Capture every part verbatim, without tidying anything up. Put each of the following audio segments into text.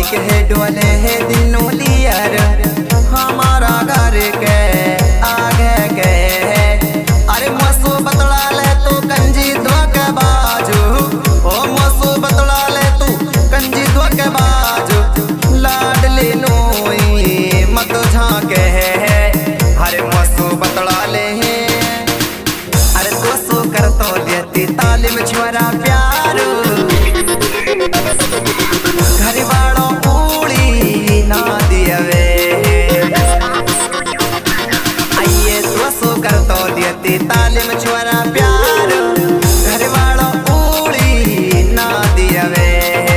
Bike है डोले है दिनों लियर हमारा घर के आगे के अरे मसू बतला ले तू कंजी धोके बाजू ओ मसू बतला ले तू कंजी धोके बाजू लाडली नोई मत झाके अरे मसू बतला ले अरे तो सो कर तो लेती तालीम छोरा प्यार घर वालों पूरी ना दियवे आइए तो सो कर तो लेती तालीम छोरा प्यार घर वालों पूरी ना दियवे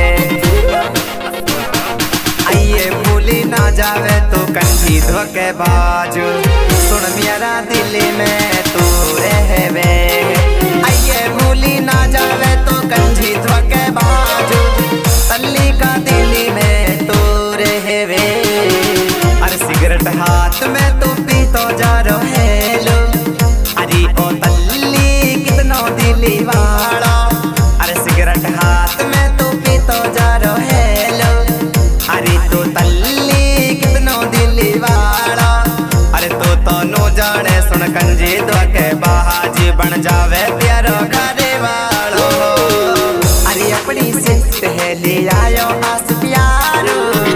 आइए भूली ना जावे तो कंजी धोके बाजू सुन मेरा दिल में तू रहवे आइए भूली ना जावे तो कंजी धोके बाजू तल्ली का दिल्ली में तो रहवे अरे सिगरेट हाथ में तो पी तो जा रहे लो अरे ओ तल्ली कितना दिली वाला अरे सिगरेट हाथ में तो पी तो जा रहे लो अरे तो तल्ली कितना दिली वाला अरे तो तो नो जाने सुन कंजी धोके बाजी बन जावे प्यारो घरे वालो अरे अपनी से पहले आयो आस प्यारो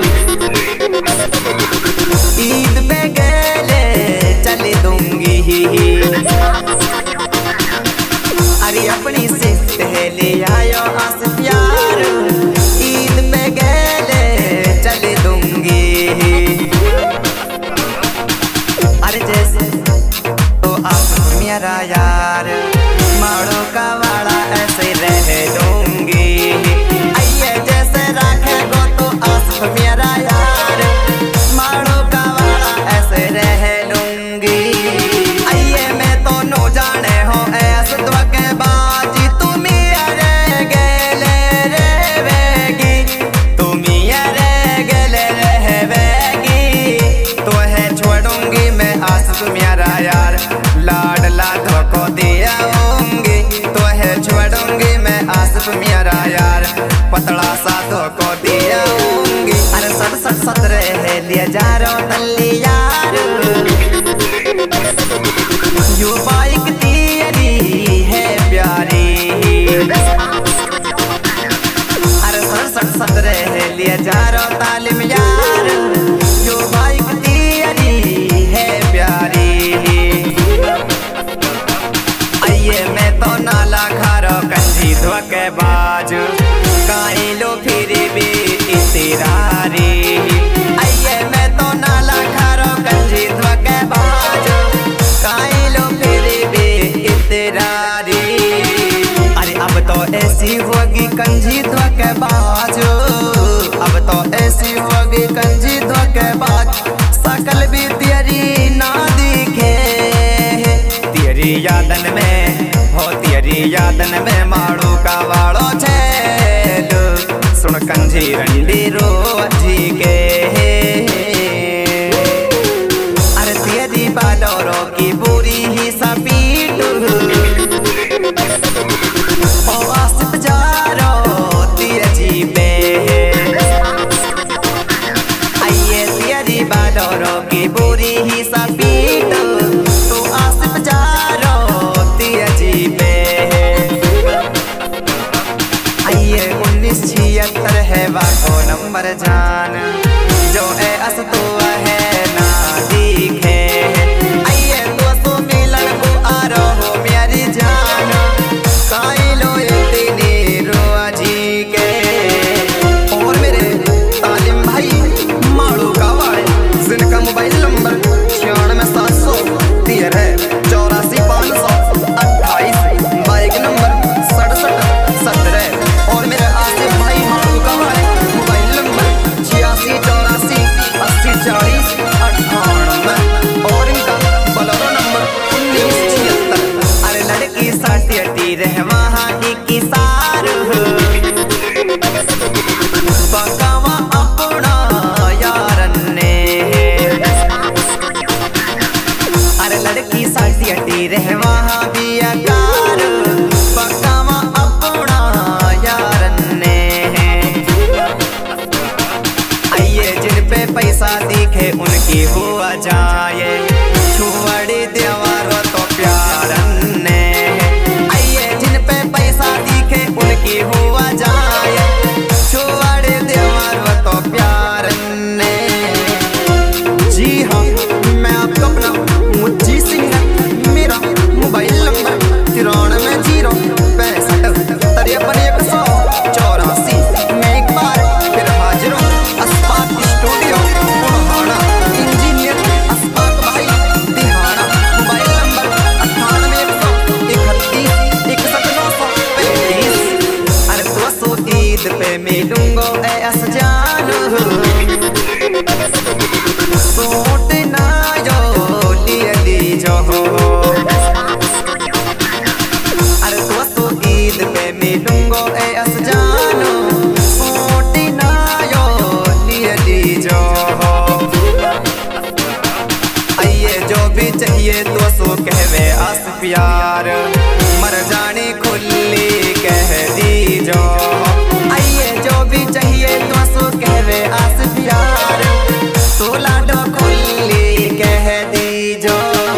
ईद पे गले चले दूंगी अरे अपनी से पहले आयो आस प्यारो ईद पे गले चले दूंगी अरे जैसे तो आप मेरा यार माड़ो का वाला ऐसे रह दूंगी आइए जैसे रखे गो तो आसफ मेरा यार माड़ो का वाला ऐसे रह लूंगी आइए मैं तो नो जाने हो ऐसे तो के बाजी तुम रे गेले रहेगी तुम रे गेले रहेगी तो है छोड़ूंगी मैं आसफ मेरा यार लाडला धोको दिया होंगी तो है छोड़ूंगी मैं आसफ मेरा यार पतला सा धोको दिया होंगी अरे सट सट सतरे है लिए जा रो तल्ली यार यो बाइक तेरी है प्यारी अरे सट सट सतरे है लिए जा रो तालिम यार यो बाइक तेरी है प्यारी आइए मैं तो नाला खारो कंजी धोके बाजू काई लो फिर भी इतरारी आइए मैं तो नाला खारो कंजी धोके बाजू काई लो फिर भी इतरारी अरे अब तो ऐसी होगी कंजी धोके बाजू अब तो ऐसी होगी कंजी धोके बाजू सकल भी तेरी ना दिखे तेरी यादन में हो तेरी यादन में माड़ू का वाड़ो छेलो सुन कंजी रंडी रोजी के अरे तेरी बालोरो की बुरी ही सपीटू ओ आसिफ जारो तेजी पे आइए तेरी बालोरो की बुरी ही सपीटू तो आसिफ जारो तेजी पे आइए उन्नीस छिहत्तर है वाको नंबर जान जो ए अस तो है ना दिखे आइए तो सो मिलन को आ रहो मेरी जान काई लो इतनी रोजी के और मेरे तालिम भाई माड़ू का वाले जिनका मोबाइल नंबर छियानवे सात सौ तेरह चौरासी पाँच सौ अट्ठाईस बाइक नंबर सड़सठ सत्रह और मेरे आसिफ भाई माड़ू का वाले मोबाइल नंबर छियासी चौरासी अस्सी चालीस जाए छोड़ देवारो तो प्यार ने आइए जिन पे पैसा दिखे उनकी हुआ जाए छोड़ देवारो तो प्यार ने। जी हाँ मैं आपका अपना मुझी सिंह मेरा मोबाइल नंबर तिरानवे जीरो पैंसठ तिरपन एक सौ चौरासी। मैं एक बार फिर हाजिर हूँ अस्पाक स्टूडियो पुराना इंजीनियर अस्पाक भाई दिहाना। मोबाइल नंबर अट्ठानवे एक सौ इकतीस इकसठ नौ सौ पैंतीस। अरे दोस्तों ईद पे मिलूंगा ऐस जानू सूट ना जो लिए दी जो अरे दोस्तों ईद पे मिलूंगा ऐस जानू सूट ना जो लिए दी जो आइए जो भी चाहिए दोस्तों कहवे आस प्यार मर जाने खुली कह दी जो आइए जो भी चाहिए दोस्तों कहवे आस प्यार तो लाडो खुली कह दी जो।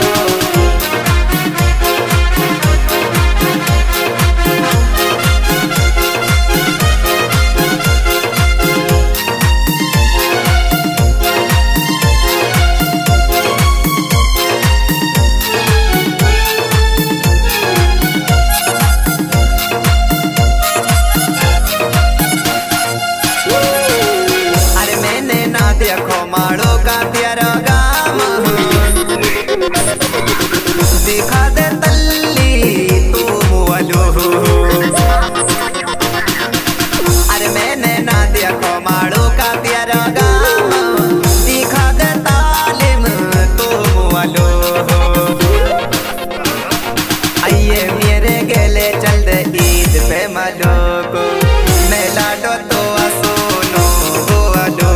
देखो माड़ो का प्यारा गाम दिखा दे तल्ली तू मुअलो। अरे मैंने ना देखो माड़ो का प्यारा गाम दिखा दे तालिम तू मुअलो। आइए मेरे गले चल दे ईद पे मलो को मैं लाडो तो सोनो बोलो।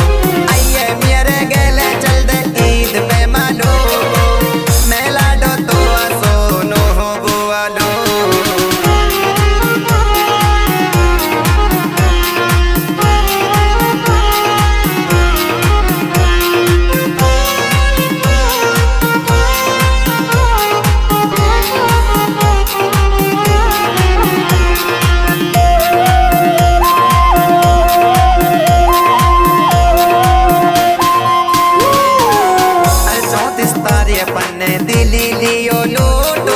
पन्ने दिली लियो लोटो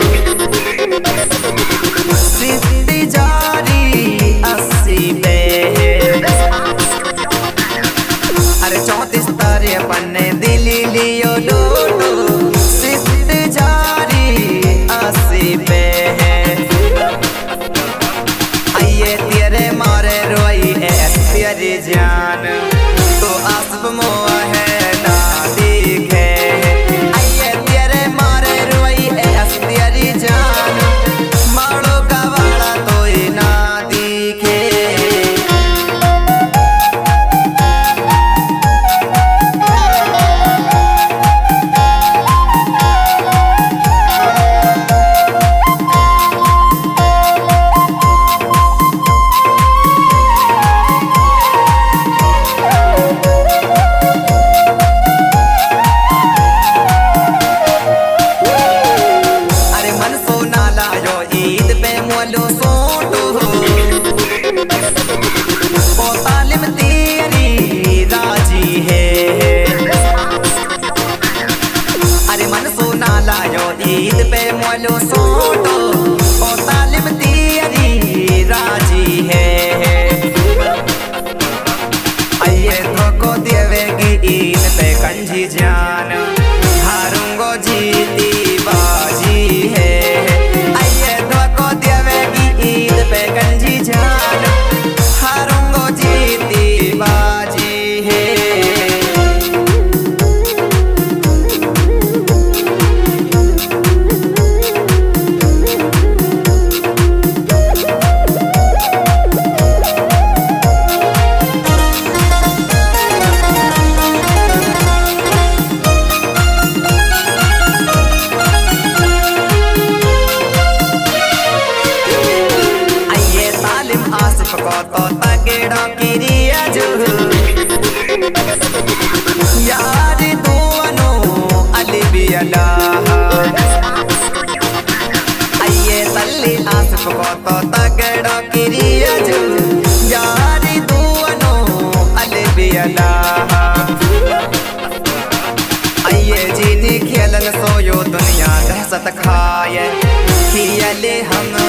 सिद्धि जारी अस्सी पे। अरे चौतीस तारे पन्ने दिली लियो लोटो सिद्धि जारी अस्सी पे। आइए तेरे मारे रोई ऐस तेरी जान तो आसब मोआ है ना दिखे। तालिम तेरी राजी है अरे मन सोना लायो ईद पे मोलो सोटो ओ तालिम तेरी राजी है। आइए धोको देवेगी ईद पे कंजी जान हारूंगो जीती बाजी है। आइए धोको देवेगी ईद पे कंजी जान हारूंगो जीती बाजी है। तो तगड़ा किरिया जो यार दो ये खियले हम